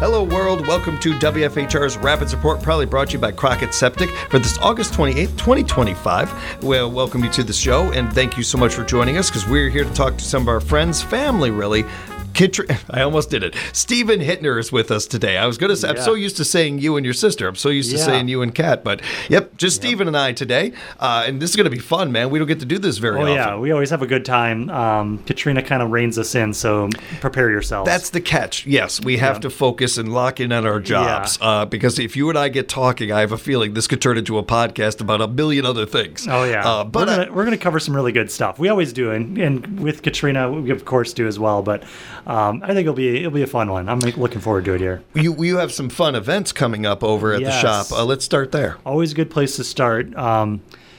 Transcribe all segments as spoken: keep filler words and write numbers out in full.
Hello, world. Welcome to W F H R's Rapids Report, proudly brought to you by Crockett Septic for this August twenty-eighth, twenty twenty-five. We'll welcome you to the show, and thank you so much for joining us, because we're here to talk to some of our friends, family, really. I almost did it. Stephen Hittner is with us today. I was going to say, yeah. I'm so used to saying you and your sister. I'm so used to yeah. saying you and Kat. But, yep, just yep. Stephen and I today. Uh, and this is going to be fun, man. We don't get to do this very oh, often. yeah. We always have a good time. Um, Katrina kind of reins us in, so prepare yourselves. That's the catch. Yes, we have yeah. to focus and lock in on our jobs. Yeah. Uh, because if you and I get talking, I have a feeling this could turn into a podcast about a billion other things. Oh, yeah. Uh, but We're going to cover some really good stuff. We always do. And, and with Katrina, we, of course, do as well. But um, I think it'll be It'll be a fun one. I'm looking forward to it here. You you have some fun events coming up over at yes. the shop. Uh, let's start there. Always a good place to start. Um,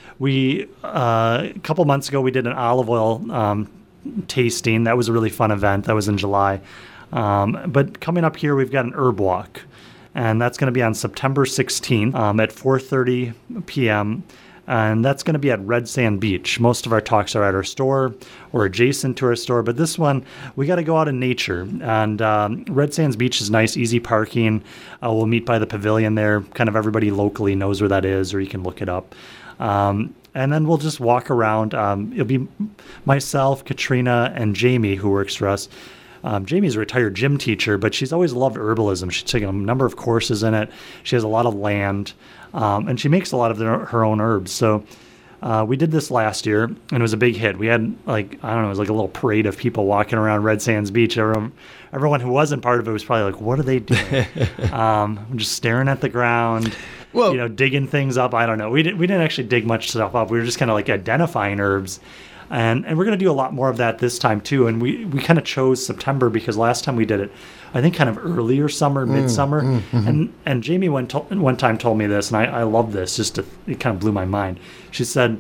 we uh, a couple months ago we did an olive oil um, tasting. That was a really fun event. That was in July. Um, but coming up here, we've got an herb walk, and that's going to be on September sixteenth um, at four thirty p.m. And that's going to be at Red Sand Beach. Most of our talks are at our store or adjacent to our store, but this one, we got to go out in nature. And um, Red Sands Beach is nice, easy parking. Uh, we'll meet by the pavilion there. Kind of everybody locally knows where that is, or you can look it up. Um, and then we'll just walk around. Um, it'll be myself, Katrina, and Jamie, who works for us. Um, Jamie's a retired gym teacher, but she's always loved herbalism. She's taken a number of courses in it. She has a lot of land, um, and she makes a lot of their, her own herbs. So uh, we did this last year, and it was a big hit. We had, like, I don't know, it was like a little parade of people walking around Red Sands Beach. Everyone, everyone who wasn't part of it was probably like, what are they doing? um, just staring at the ground, well, you know, digging things up. I don't know. We, did, we didn't actually dig much stuff up. We were just kind of like identifying herbs. And and we're going to do a lot more of that this time, too. And we, we kind of chose September because last time we did it, I think kind of earlier summer, mm, midsummer. Mm, mm-hmm. And and Jamie one, to, one time told me this, and I, I love this. Just to, it kind of blew my mind. She said,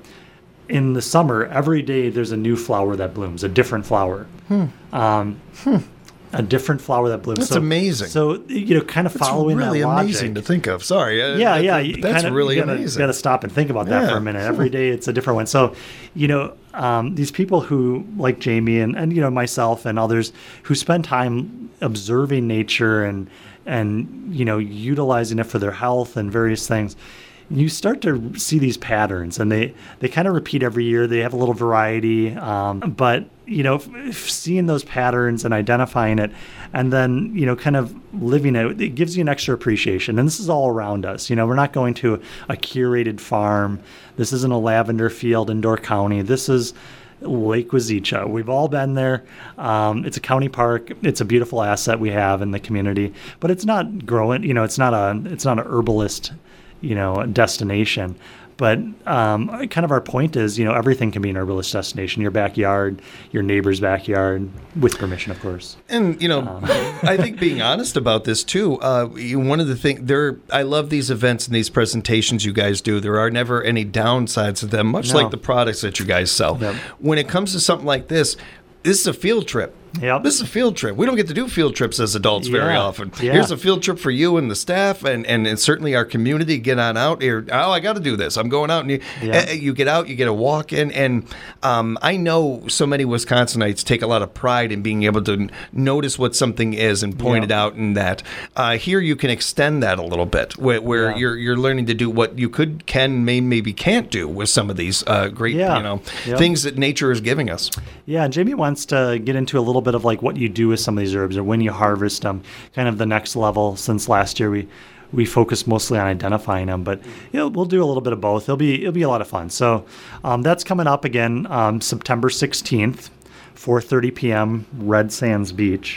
in the summer, every day there's a new flower that blooms, a different flower. Hmm. Um, hmm. A different flower that blooms. That's so, amazing. So, you know, kind of that's following really that logic. Amazing to think of. Sorry. Yeah, yeah. That's, that's kinda, really you gotta, amazing. You got to stop and think about that yeah. for a minute. Every day it's a different one. So, you know, um, these people who, like Jamie and, and, you know, myself and others who spend time observing nature and, and, you know, utilizing it for their health and various things, you start to see these patterns, and they, they kind of repeat every year. They have a little variety, um, but, you know, f- f- seeing those patterns and identifying it, and then, you know, kind of living it, it gives you an extra appreciation. And this is all around us. You know, we're not going to a curated farm. This isn't a lavender field in Door County. This is Lake Wazeecha. We've all been there. Um, it's a county park. It's a beautiful asset we have in the community, but it's not growing. You know, it's not a it's not an herbalist, you know, destination. But um, kind of our point is, you know, everything can be an herbalist destination. Your backyard, your neighbor's backyard, with permission, of course. And, you know, um. I think being honest about this, too, uh, one of the things, there, I love these events and these presentations you guys do. There are never any downsides to them, much no. like the products that you guys sell. Yep. When it comes to something like this, this is a field trip. Yep. This is a field trip. We don't get to do field trips as adults yeah. very often. Yeah. Here's a field trip for you and the staff and, and, and certainly our community. Get on out here. Oh, I got to do this. I'm going out. And you, yeah. uh, you get out, you get a walk in. And um, I know so many Wisconsinites take a lot of pride in being able to notice what something is and point yeah. it out. And that uh, here you can extend that a little bit where, where yeah. you're you're learning to do what you could, can, may, maybe can't do with some of these uh, great yeah. you know yep. things that nature is giving us. Yeah, and Jamie wants to get into a little bit of like what you do with some of these herbs or when you harvest them, kind of the next level. Since last year we we focused mostly on identifying them, but you know, we'll do a little bit of both. It'll be it'll be a lot of fun. So um, that's coming up again um, September sixteenth, four thirty p.m. Red Sands Beach.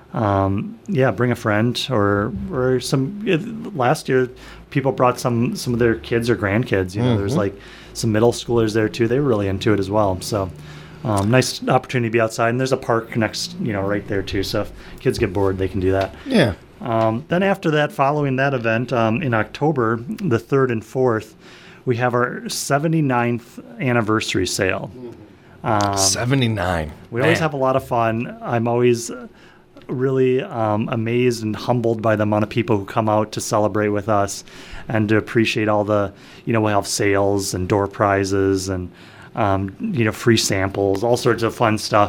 Um, yeah, bring a friend or or some. It, last year, people brought some some of their kids or grandkids. You know, mm-hmm. there's like some middle schoolers there too. They were really into it as well. So. Um, nice opportunity to be outside, and there's a park next, you know, right there too. So if kids get bored, they can do that. Yeah. Um, then after that, following that event um, in October, the third and fourth, we have our seventy-ninth anniversary sale. Um, seventy-nine. We always Man. have a lot of fun. I'm always really um, amazed and humbled by the amount of people who come out to celebrate with us and to appreciate all the, you know, we'll have sales and door prizes and. Um, you know, free samples, all sorts of fun stuff.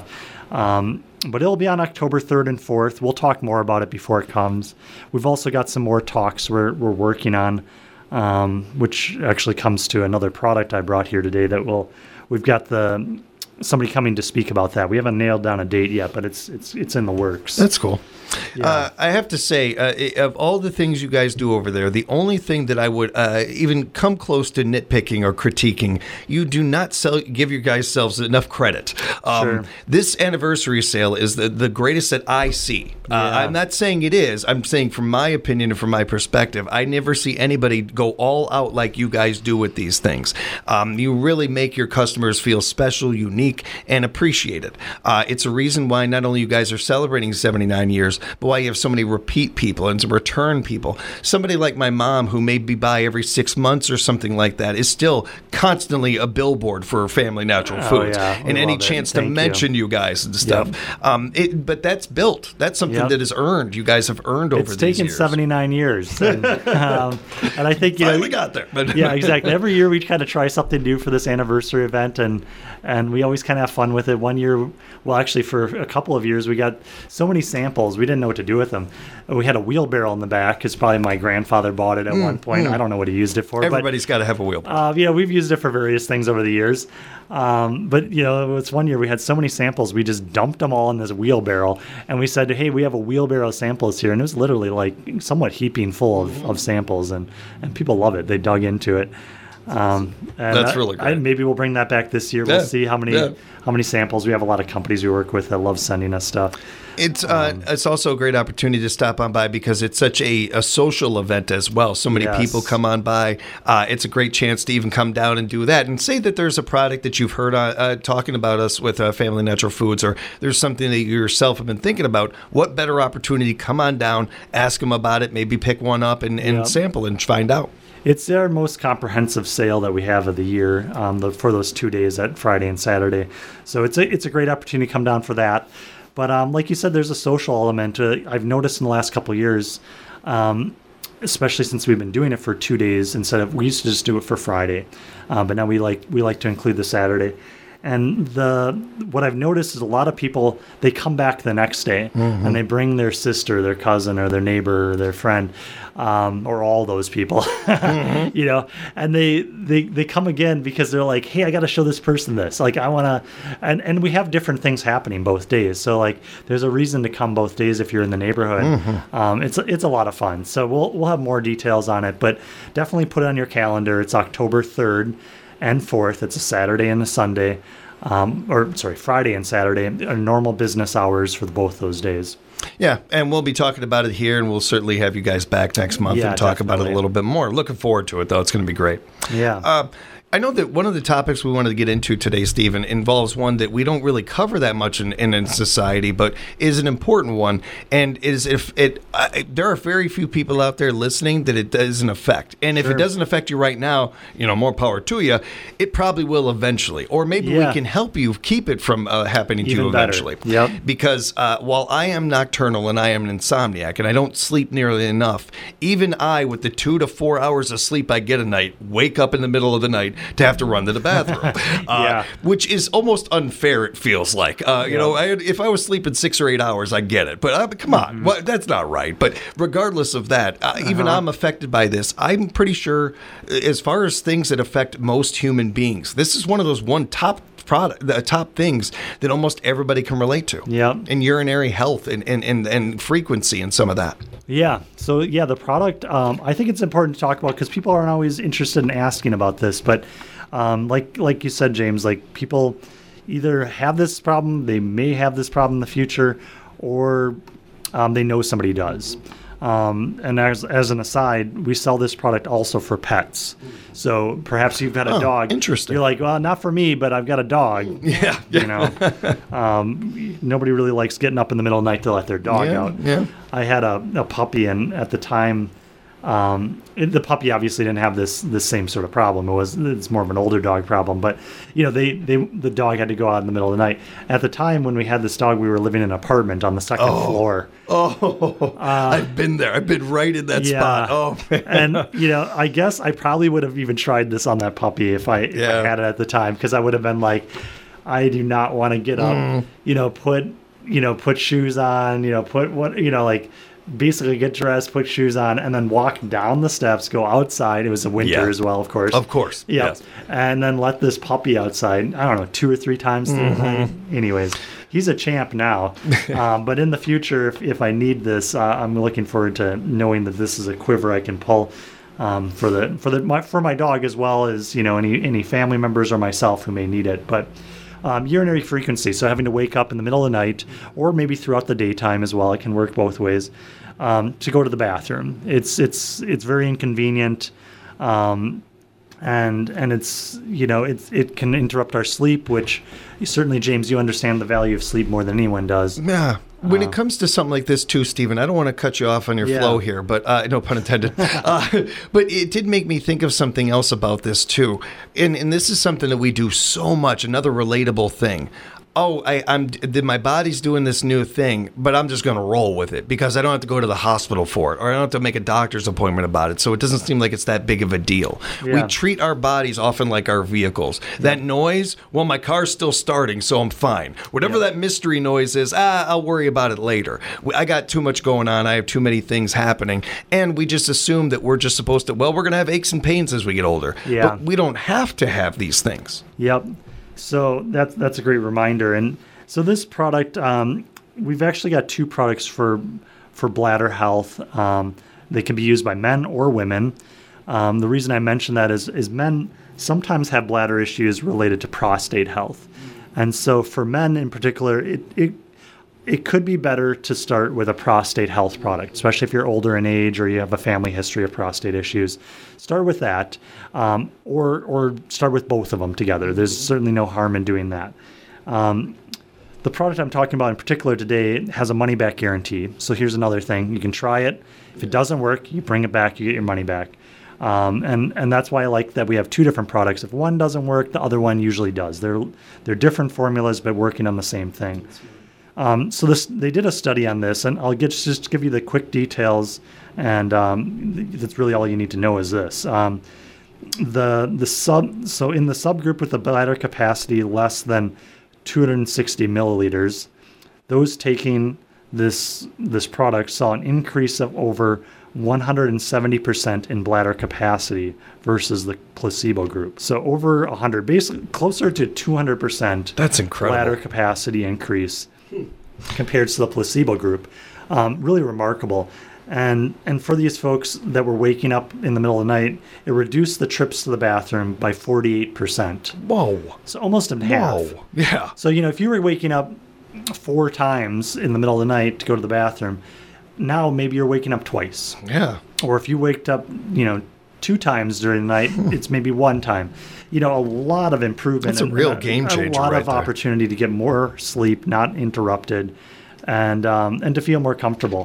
Um, but it'll be on October third and fourth. We'll talk more about it before it comes. We've also got some more talks we're, we're working on, um, which actually comes to another product I brought here today that will, we've got the, somebody coming to speak about that. We haven't nailed down a date yet, but it's, it's, it's in the works. That's cool. Yeah. Uh, I have to say, uh, of all the things you guys do over there, the only thing that I would uh, even come close to nitpicking or critiquing, you do not sell, give your guys selves enough credit. Um, Sure. This anniversary sale is the, the greatest that I see. Uh, Yeah. I'm not saying it is. I'm saying from my opinion and from my perspective, I never see anybody go all out like you guys do with these things. Um, you really make your customers feel special, unique, and appreciated. Uh, it's a reason why not only you guys are celebrating seventy-nine years, but why you have so many repeat people and some return people. Somebody like my mom, who maybe buy every six months or something like that, is still constantly a billboard for Family Natural Oh, Foods. yeah. We And any love it. chance to Thank you. mention you guys and stuff. Yep. Um, it, but that's built. That's something Yep. that is earned. You guys have earned over It's these taken years. seventy-nine years. And, um, and I think, you know, Finally got there. But yeah, exactly. Every year we kind of try something new for this anniversary event, and and we always kind of have fun with it. One year, well, actually for a couple of years, we got so many samples, we didn't know what to do with them. We had a wheelbarrow in the back because probably my grandfather bought it at one point. I don't know what he used it for. Everybody's got to have a wheel. But, uh, yeah, we've used it for various things over the years. Um, but, you know, it's one year we had so many samples, we just dumped them all in this wheelbarrow. And we said, hey, we have a wheelbarrow of samples here. And it was literally like somewhat heaping full of, of samples. And, and people love it. They dug into it. Um, and That's I- really great. I, maybe we'll bring that back this year. We'll Yeah, see how many yeah. how many samples. We have a lot of companies we work with that love sending us stuff. It's uh, Um, it's also a great opportunity to stop on by because it's such a, a social event as well. So many Yes. people come on by. Uh, it's a great chance to even come down and do that and say that there's a product that you've heard uh, uh, talking about us with uh, Family Natural Foods, or there's something that you yourself have been thinking about. What better opportunity? Come on down, ask them about it, maybe pick one up and, and Yep. sample and find out. It's our most comprehensive sale that we have of the year um, the, for those two days, that Friday and Saturday. So it's a it's a great opportunity to come down for that. But um, like you said, there's a social element. Uh, I've noticed in the last couple of years, um, especially since we've been doing it for two days instead of, we used to just do it for Friday, uh, but now we like we like to include the Saturday. And the what I've noticed is a lot of people, they come back the next day Mm-hmm. and they bring their sister, their cousin, or their neighbor, or their friend, um, or all those people, Mm-hmm. you know, and they, they they come again because they're like, hey, I got to show this person this. Like, I want to, and, and we have different things happening both days. So like, there's a reason to come both days if you're in the neighborhood. Mm-hmm. Um, it's it's a lot of fun. So we'll we'll have more details on it, but definitely put it on your calendar. It's October third and fourth. It's a Saturday and a Sunday, um, or sorry, Friday and Saturday, are normal business hours for both those days. Yeah, and we'll be talking about it here, and we'll certainly have you guys back next month Yeah, and talk about it definitely. a little bit more. Looking forward to it, though. It's going to be great. Yeah. Uh, I know that one of the topics we wanted to get into today, Stephen, involves one that we don't really cover that much in, in, in society, but is an important one. And is if it, uh, there are very few people out there listening that it doesn't affect. And if Sure. it doesn't affect you right now, you know, more power to you. It probably will eventually, or maybe Yeah. we can help you keep it from uh, happening to Even you better. eventually. Yep. Because uh, while I am nocturnal and I am an insomniac and I don't sleep nearly enough, even I, with the two to four hours of sleep I get a night, wake up in the middle of the night to have to run to the bathroom. uh, Yeah. Which is almost unfair, it feels like. Uh, you Yeah. know, I, if I was sleeping six or eight hours, I get it. But uh, come on, Mm-hmm. what, that's not right. But regardless of that, uh, even Uh-huh. I'm affected by this. I'm pretty sure, uh, as far as things that affect most human beings, this is one of those one top product, the top things that almost everybody can relate to. Yep. And urinary health and, and, and, and frequency and some of that. Yeah. So yeah, the product. Um, I think it's important to talk about because people aren't always interested in asking about this. But um, like like you said, James, like people either have this problem, they may have this problem in the future, or um, they know somebody does. Um, and as as an aside, we sell this product also for pets. So perhaps you've got a Oh, dog. interesting. You're like, well, not for me, but I've got a dog. Yeah. You know, um, nobody really likes getting up in the middle of the night to let their dog Yeah, out. yeah. I had a, a puppy, and at the time, um, it- the puppy obviously didn't have this this same sort of problem. It was it's more of an older dog problem, but you know, they, they the dog had to go out in the middle of the night. At the time when we had this dog, we were living in an apartment on the second floor. Oh, I've been there. I've been right in that Uh, Yeah. spot. Oh, man. And you know, I guess I probably would have even tried this on that puppy if I if Yeah. I had it at the time, because I would have been like, I do not want to get up, Mm. you know, put, you know, put shoes on, you know, put what, you know, like basically get dressed, put shoes on, and then walk down the steps, go outside. It was the winter Yeah. as well, of course. Of course. Yeah. Yes. And then let this puppy outside, I don't know, two or three times through the night. Anyways, he's a champ now. um, but in the future, if, if I need this, uh, I'm looking forward to knowing that this is a quiver I can pull um, for the for the my, for my dog, as well as, you know, any any family members or myself who may need it. But um, urinary frequency, so having to wake up in the middle of the night or maybe throughout the daytime as well. It can work both ways. Um, to go to the bathroom, it's it's it's very inconvenient. Um, And and it's, you know, it's it can interrupt our sleep, which certainly, James, you understand the value of sleep more than anyone does. Yeah. When it comes to something like this too, Stephen, I don't want to cut you off on your Yeah. flow here, but uh, no pun intended. uh, but it did make me think of something else about this too. And, and this is something that we do so much, another relatable thing. Oh, I, I'm. My body's doing this new thing, but I'm just going to roll with it because I don't have to go to the hospital for it, or I don't have to make a doctor's appointment about it. So it doesn't seem like it's that big of a deal. Yeah. We treat our bodies often like our vehicles. That noise, well, my car's still starting, so I'm fine. Whatever Yeah. that mystery noise is, ah, I'll worry about it later. We- I got too much going on. I have too many things happening, and we just assume that we're just supposed to. Well, we're going to have aches and pains as we get older. Yeah. But we don't have to have these things. Yep. So that's that's a great reminder. And so this product, um, we've actually got two products for for bladder health. Um, they can be used by men or women. Um, the reason I mention that is is men sometimes have bladder issues related to prostate health, and so for men in particular, it it it could be better to start with a prostate health product, especially if you're older in age or you have a family history of prostate issues. Start with that, um, or or start with both of them together. There's certainly no harm in doing that. Um, the product I'm talking about in particular today has a money-back guarantee. So here's another thing. You can try it. If it doesn't work, you bring it back, you get your money back. Um, and, and that's why I like that we have two different products. If one doesn't work, the other one usually does. They're, they're different formulas, but working on the same thing. Um, so this, they did a study on this, and I'll get, just give you the quick details, and um, that's really all you need to know is this. Um, the the sub so in the subgroup with the bladder capacity less than two hundred sixty milliliters, those taking this this product saw an increase of over one hundred seventy percent in bladder capacity versus the placebo group. So over one hundred, basically closer to two hundred percent. That's incredible. Bladder capacity increase compared to the placebo group. Um, really remarkable. And and for these folks that were waking up in the middle of the night, it reduced the trips to the bathroom by forty-eight percent. Whoa. So almost in half. Whoa. Yeah. So, you know, if you were waking up four times in the middle of the night to go to the bathroom, now maybe you're waking up twice. Yeah. Or if you waked up, you know, two times during the night, it's maybe one time. You know, a lot of improvement. That's a and real game changer A lot right of there. opportunity to get more sleep, not interrupted, and um, and to feel more comfortable.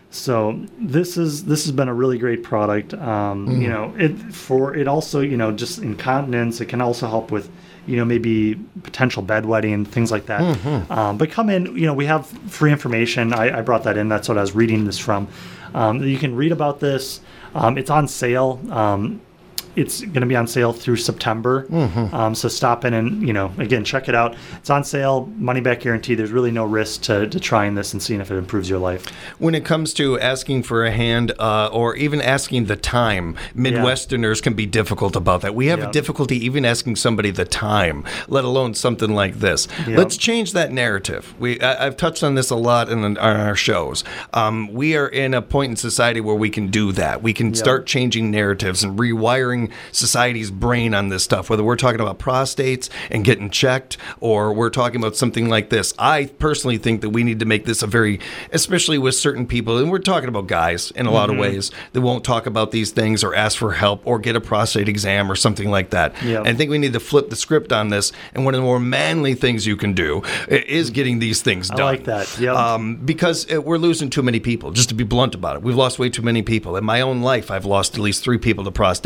So this is this has been a really great product. Um, Mm. You know, it for it also, you know, just incontinence. It can also help with, you know, maybe potential bedwetting, things like that. Mm-hmm. Um, but come in, you know, we have free information. I, I brought that in. That's what I was reading this from. Um, you can read about this. Um, it's on sale. Um, it's going to be on sale through September. Mm-hmm. Um, so stop in and, you know, again, check it out. It's on sale, money back guarantee. There's really no risk to, to trying this and seeing if it improves your life. When it comes to asking for a hand uh, or even asking the time, Midwesterners can be difficult about that. We have Yeah. a difficulty even asking somebody the time, let alone something like this. Yeah. Let's change that narrative. We I, I've touched on this a lot in, on our shows. Um, we are in a point in society where we can do that. We can Yeah. start changing narratives and rewiring society's brain on this stuff, whether we're talking about prostates and getting checked or we're talking about something like this. I personally think that we need to make this a very, especially with certain people, and we're talking about guys in a lot of ways that won't talk about these things or ask for help or get a prostate exam or something like that. Yeah. And I think we need to flip the script on this, and one of the more manly things you can do i- is getting these things I done. like that. Yep. Um, because uh, we're losing too many people, just to be blunt about it. We've lost way too many people. In my own life, I've lost at least three people to prostate cancer.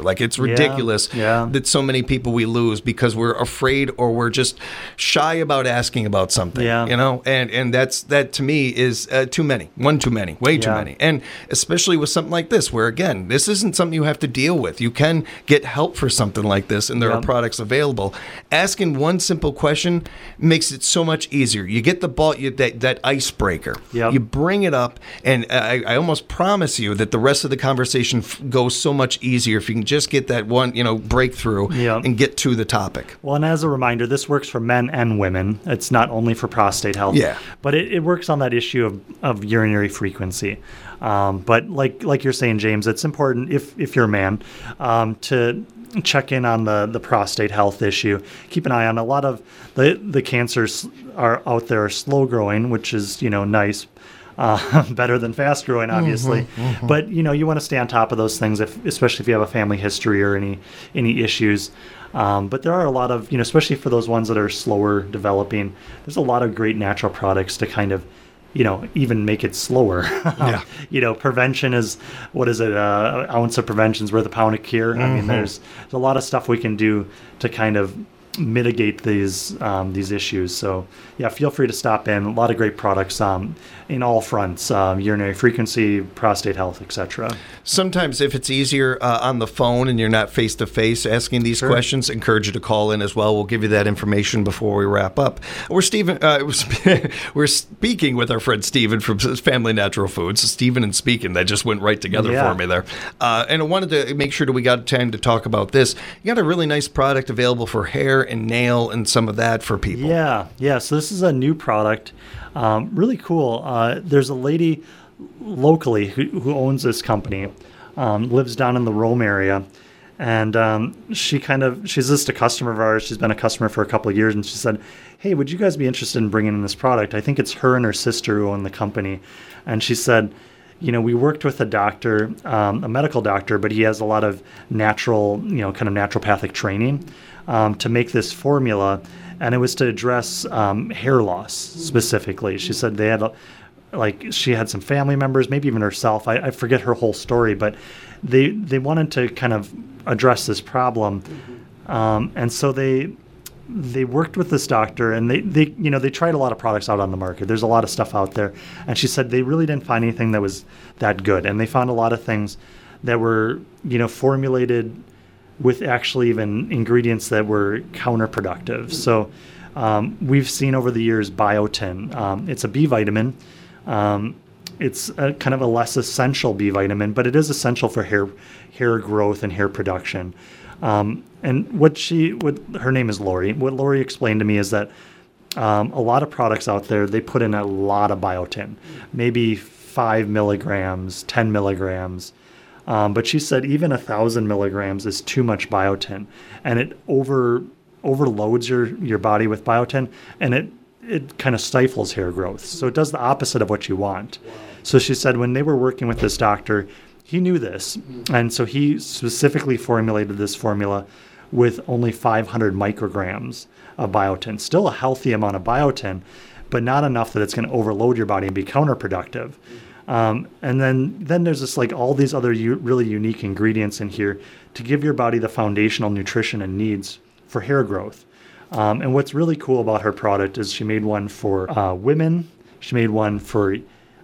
Like, it's ridiculous yeah, yeah. that so many people we lose because we're afraid or we're just shy about asking about something, yeah. you know? And and that's that to me is uh, too many, one too many, way too Yeah. many. And especially with something like this, where again, this isn't something you have to deal with. You can get help for something like this, and there Yep. are products available. Asking one simple question makes it so much easier. You get the ball, you, that, that icebreaker. Yep. You bring it up, and I, I almost promise you that the rest of the conversation f- goes so much easier if you can just get that one, you know, breakthrough Yep. and get to the topic. Well, and as a reminder, this works for men and women. It's not only for prostate health. Yeah. But it, it works on that issue of, of urinary frequency. Um, but like like you're saying, James, it's important if, if you're a man um, to check in on the, the prostate health issue. Keep an eye on a lot of the, the cancers are out there are slow growing, which is, you know, nice. Uh, better than fast growing, obviously. Mm-hmm, mm-hmm. But, you know, you want to stay on top of those things, if, especially if you have a family history or any any issues. Um, but there are a lot of, you know, especially for those ones that are slower developing, there's a lot of great natural products to kind of, you know, even make it slower. Yeah. You know, prevention is, what is it, uh, an ounce of prevention is worth a pound of cure. Mm-hmm. I mean, there's, there's a lot of stuff we can do to kind of mitigate these um, these issues. So yeah, feel free to stop in. A lot of great products um, in all fronts: um, urinary frequency, prostate health, et cetera. Sometimes, if it's easier uh, on the phone and you're not face to face asking these Sure. questions, encourage you to call in as well. We'll give you that information before we wrap up. We're Stephen. Uh, we're speaking with our friend Stephen from Family Natural Foods. Stephen and speaking, that just went right together Yeah. for me there. Uh, and I wanted to make sure that we got time to talk about this. You got a really nice product available for hair and nail and some of that for people. Yeah, yeah. So this is a new product, um, really cool. Uh, there's a lady locally who, who owns this company, um, lives down in the Rome area, and um, she kind of she's just a customer of ours. She's been a customer for a couple of years, and she said, "Hey, would you guys be interested in bringing in this product?" I think it's her and her sister who own the company, and she said, you know, we worked with a doctor, um, a medical doctor, but he has a lot of natural, you know, kind of naturopathic training um, to make this formula, and it was to address um, hair loss specifically. She said they had, a, like, she had some family members, maybe even herself. I, I forget her whole story, but they they wanted to kind of address this problem, um, and so they. They worked with this doctor, and they, they, you know, they tried a lot of products out on the market. There's a lot of stuff out there, and she said they really didn't find anything that was that good. And they found a lot of things that were, you know, formulated with actually even ingredients that were counterproductive. So um, we've seen over the years biotin. Um, it's a B vitamin. Um, it's a kind of a less essential B vitamin, but it is essential for hair hair growth and hair production. Um, and what she, what her name is Lori. What Lori explained to me is that um, a lot of products out there, they put in a lot of biotin, maybe five milligrams, ten milligrams. Um, but she said even a thousand milligrams is too much biotin, and it over overloads your, your body with biotin, and it it kind of stifles hair growth. So it does the opposite of what you want. So she said when they were working with this doctor, he knew this, and so he specifically formulated this formula with only five hundred micrograms of biotin. Still a healthy amount of biotin, but not enough that it's going to overload your body and be counterproductive. Um, and then, then there's just like all these other u- really unique ingredients in here to give your body the foundational nutrition it needs for hair growth. Um, and what's really cool about her product is she made one for uh, women. She made one for,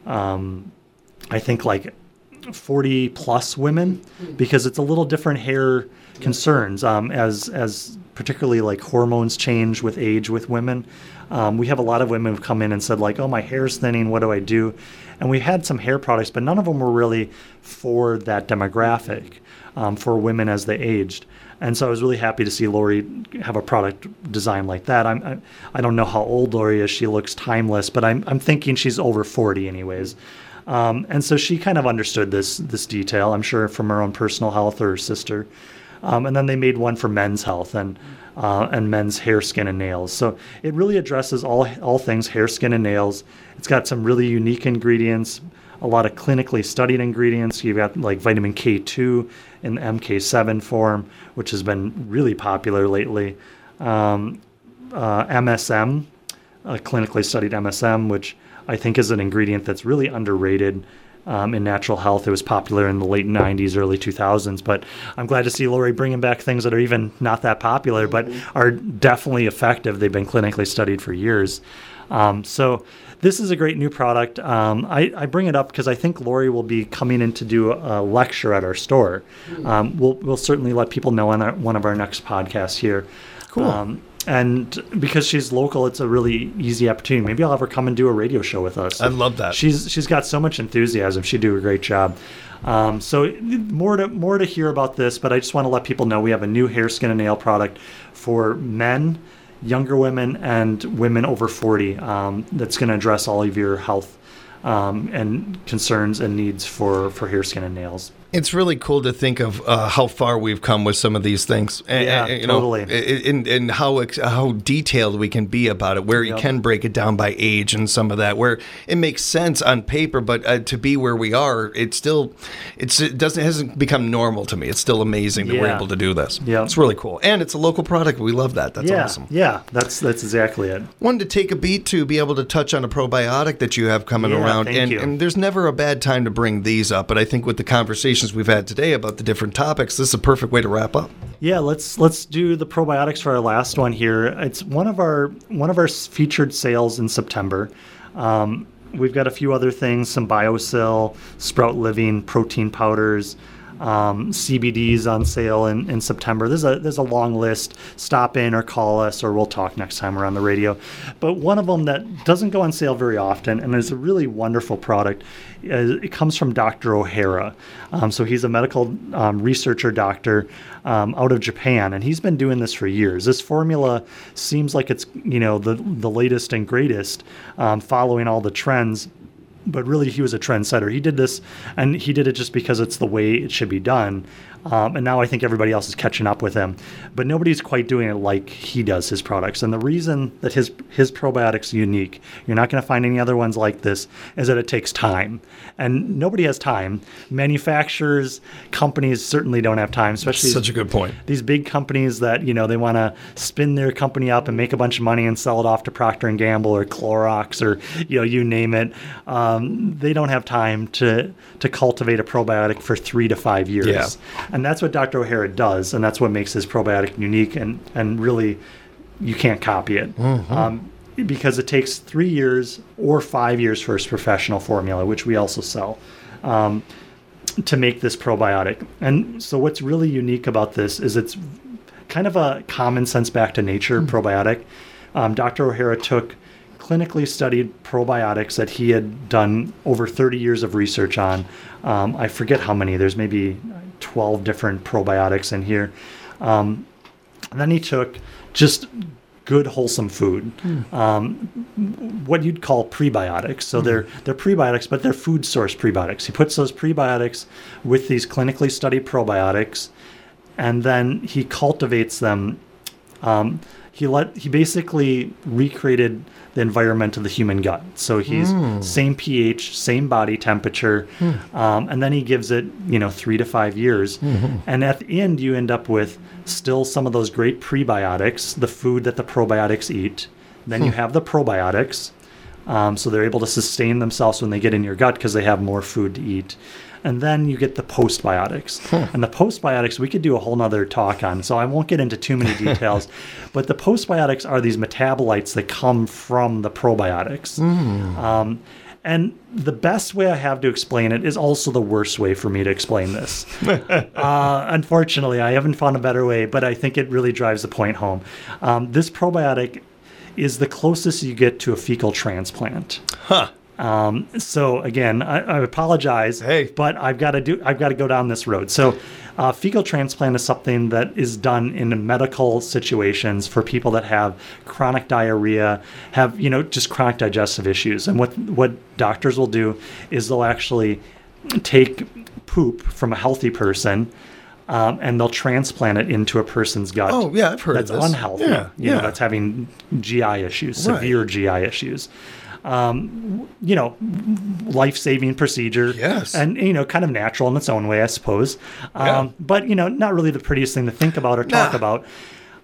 um, I think, like forty plus women, because it's a little different hair concerns um, as as particularly like hormones change with age with women. Um, we have a lot of women who've come in and said like, oh, my hair's thinning, what do I do? And we had some hair products, but none of them were really for that demographic, um, for women as they aged. And so I was really happy to see Lori have a product designed like that. I'm, I, I don't know how old Lori is. She looks timeless, but I'm, I'm thinking she's over forty anyways. Um, and so she kind of understood this this detail, I'm sure, from her own personal health or her sister. Um, and then they made one for men's health and uh, and men's hair, skin, and nails. So it really addresses all all things hair, skin, and nails. It's got some really unique ingredients, a lot of clinically studied ingredients. You've got like vitamin K two in the M K seven form, which has been really popular lately. Um, uh, M S M, uh, clinically studied M S M, which I think is an ingredient that's really underrated. um, in natural health. It was popular in the late nineties, early two thousands. But I'm glad to see Lori bringing back things that are even not that popular, but are definitely effective. They've been clinically studied for years. Um, so this is a great new product. Um, I, I bring it up because I think Lori will be coming in to do a lecture at our store. Um, we'll, we'll certainly let people know on our, one of our next podcasts here. Cool. Um, and because she's local, it's a really easy opportunity. Maybe I'll have her come and do a radio show with us. I love that. She's she's got so much enthusiasm. She'd do a great job. Um, so more to more to hear about this, but I just want to let people know we have a new hair, skin, and nail product for men, younger women, and women over forty. Um, that's going to address all of your health um, and concerns and needs for for hair, skin, and nails. It's really cool to think of uh, how far we've come with some of these things. And, Yeah, and, you totally. know, and, and how ex- how detailed we can be about it, where you Yep. can break it down by age and some of that, where it makes sense on paper, but uh, to be where we are, it's still, it's it doesn't it hasn't become normal to me. It's still amazing that we're Yeah. able to do this. Yep. It's really cool, and it's a local product. We love that. That's yeah, awesome. yeah, that's that's exactly it. Wanted to take a beat to be able to touch on a probiotic that you have coming Yeah, around, thank and, you. and there's never a bad time to bring these up. But I think with the conversations we've had today about the different topics, this is a perfect way to wrap up. Yeah, let's let's do the probiotics for our last one here. It's one of our one of our s- featured sales in September. Um, we've got a few other things: some BioSil, Sprout Living, protein powders, um, C B Ds on sale in, in September. There's a there's a long list. Stop in or call us, or we'll talk next time we're on the radio. But one of them that doesn't go on sale very often and is a really wonderful product. Uh, it comes from Doctor O'Hara. Um, so he's a medical um, researcher doctor um, out of Japan, and he's been doing this for years. This formula seems like it's you know the the latest and greatest, um, following all the trends. But really, he was a trendsetter. He did this, and he did it just because it's the way it should be done. Um, and now I think everybody else is catching up with him. But nobody's quite doing it like he does his products. And the reason that his his probiotics are unique, you're not going to find any other ones like this, is that it takes time. And nobody has time. Manufacturers, companies certainly don't have time, especially Such a good point. these big companies that, you know, they want to spin their company up and make a bunch of money and sell it off to Procter and Gamble or Clorox or, you know, you name it. Um, they don't have time to to cultivate a probiotic for three to five years. Yeah. And that's what Doctor O'Hara does, and that's what makes his probiotic unique, and, and really you can't copy it. Mm-hmm. Um, because it takes three years or five years for his professional formula, which we also sell, um, to make this probiotic. And so what's really unique about this is it's kind of a common sense back to nature Mm-hmm. probiotic. Um, Doctor O'Hara took clinically studied probiotics that he had done over thirty years of research on. Um, I forget how many. There's maybe twelve different probiotics in here. Um, and then he took just good, wholesome food, mm. um, what you'd call prebiotics. So mm. they're they're prebiotics, but they're food source prebiotics. He puts those prebiotics with these clinically studied probiotics, and then he cultivates them. Um, he let he basically recreated the environment of the human gut. So he's mm. same pH, same body temperature, mm. um, and then he gives it, you know, three to five years. Mm-hmm. And at the end, you end up with still some of those great prebiotics, the food that the probiotics eat. Then mm. you have the probiotics, um, so they're able to sustain themselves when they get in your gut because they have more food to eat. And then you get the postbiotics. Huh. And the postbiotics, we could do a whole nother talk on, so I won't get into too many details. But the postbiotics are these metabolites that come from the probiotics. Mm. Um, and the best way I have to explain it is also the worst way for me to explain this. uh, unfortunately, I haven't found a better way, but I think it really drives the point home. Um, this probiotic is the closest you get to a fecal transplant. Huh. Um, so again, I, I apologize, hey. but I've got to do, I've got to go down this road. So, uh, fecal transplant is something that is done in medical situations for people that have chronic diarrhea, have, you know, just chronic digestive issues. And what, what doctors will do is they'll actually take poop from a healthy person, Um, and they'll transplant it into a person's gut. Oh, yeah, I've heard that's of this. unhealthy. Yeah, you yeah. know, that's having G I issues, Right. severe G I issues. Um, you know, life-saving procedure. Yes. And, you know, kind of natural in its own way, I suppose. Um, Yeah. But, you know, not really the prettiest thing to think about or talk Nah. about.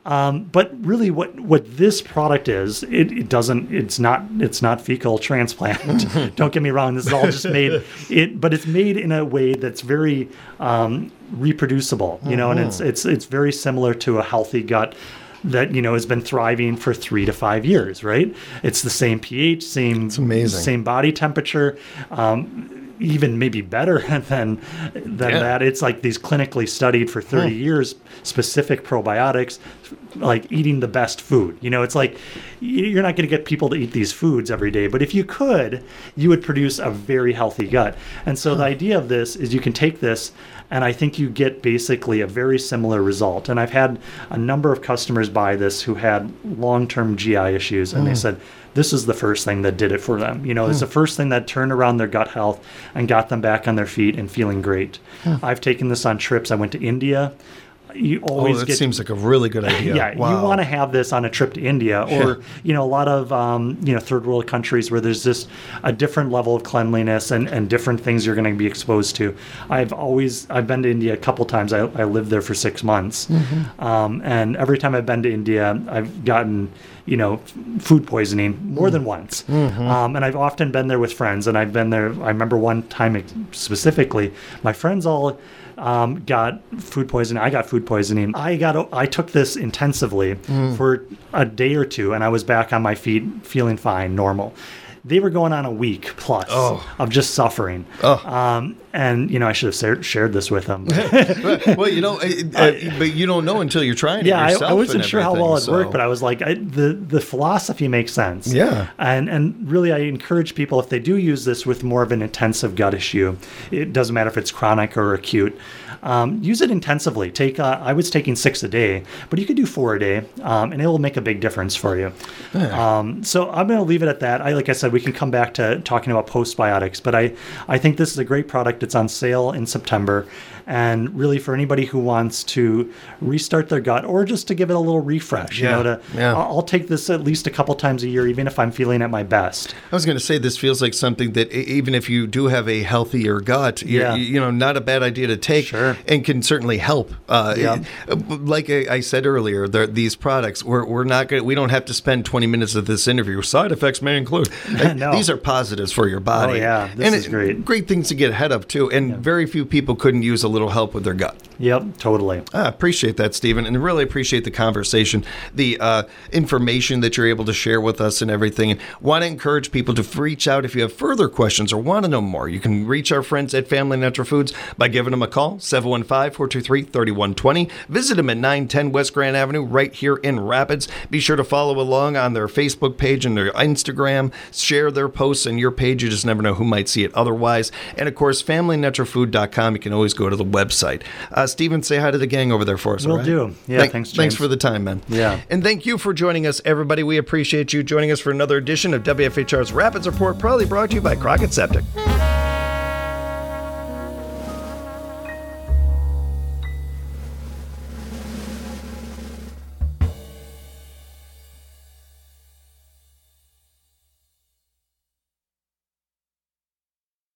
Um, but really, what what this product is, it, it doesn't. It's not. It's not fecal transplant. Don't get me wrong. This is all just made. It, but it's made in a way that's very um, reproducible. You know, mm-hmm. and it's it's it's very similar to a healthy gut that, you know, has been thriving for three to five years. Right. It's the same pH, same same body temperature. Um, even maybe better than than yeah. that. It's like these clinically studied for thirty hmm. years specific probiotics, like eating the best food. You know, it's like you're not going to get people to eat these foods every day, but if you could, you would produce a very healthy gut. And so huh. the idea of this is you can take this, and I think you get basically a very similar result. And I've had a number of customers buy this who had long-term G I issues, and mm. they said, this is the first thing that did it for them. You know, mm. it's the first thing that turned around their gut health and got them back on their feet and feeling great. Mm. I've taken this on trips. I went to India. You always oh, that get, seems like a really good idea. Yeah, wow. you want to have this on a trip to India, or yeah. you know, a lot of um, you know third world countries where there's just a different level of cleanliness and, and different things you're going to be exposed to. I've always I've been to India a couple times. I, I lived there for six months, mm-hmm. um, and every time I've been to India, I've gotten you know f- food poisoning more mm. than once. Mm-hmm. Um, and I've often been there with friends, and I've been there. I remember one time specifically, my friends all. Um, got food poisoning. I got food poisoning. I got. I took this intensively mm. for a day or two, and I was back on my feet, feeling fine, normal. They were going on a week plus oh. of just suffering. Oh. Um, and, you know, I should have sa- shared this with them. Well, you know, uh, but you don't know until you're trying yeah, it yourself. Yeah, I, I wasn't sure how well it so. worked, but I was like, I, the, the philosophy makes sense. Yeah. And, and really, I encourage people, if they do use this with more of an intensive gut issue, it doesn't matter if it's chronic or acute, um, use it intensively. Take uh, I was taking six a day, but you could do four a day, um, and it will make a big difference for you. Yeah. Um, so I'm going to leave it at that. I, like I said, we can come back to talking about postbiotics, but I, I think this is a great product. It's on sale in September. And really, for anybody who wants to restart their gut or just to give it a little refresh, yeah, you know, to yeah. I'll, I'll take this at least a couple times a year, even if I'm feeling at my best. I was going to say, this feels like something that even if you do have a healthier gut, yeah. you, you know, not a bad idea to take, sure. and can certainly help. Uh, yeah. Like I said earlier, these products, we're we're not going, we don't have to spend twenty minutes of this interview. Side effects may include. No. These are positives for your body. Oh yeah, this and is great. Great things to get ahead of too. And yeah. very few people couldn't use a little help with their gut. Yep, totally. I appreciate that, Stephen, and really appreciate the conversation, the uh, information that you're able to share with us and everything. And want to encourage people to reach out if you have further questions or want to know more. You can reach our friends at Family Natural Foods by giving them a call, seven one five, four two three, three one two zero. Visit them at nine ten West Grand Avenue right here in Rapids. Be sure to follow along on their Facebook page and their Instagram. Share their posts on your page. You just never know who might see it otherwise. And, of course, family natural food dot com. You can always go to the website. Uh, Stephen, say hi to the gang over there for us. Will right? do. Yeah, Thank, thanks, James. Thanks for the time, man. Yeah. And thank you for joining us, everybody. We appreciate you joining us for another edition of W F H R's Rapids Report, proudly brought to you by Crockett Septic.